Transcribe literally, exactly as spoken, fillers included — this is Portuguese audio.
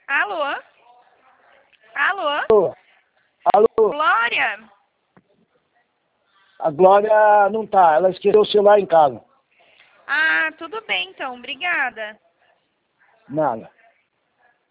Alô? Alô? Alô? Alô? Glória? A Glória não tá, ela esqueceu o celular em casa. Ah, tudo bem então, obrigada. Nada.